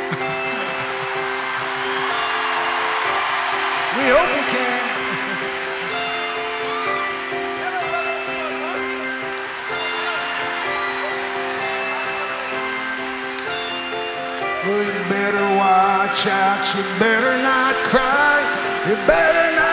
We hope we can. Well, you better watch out. You better not cry. You better not.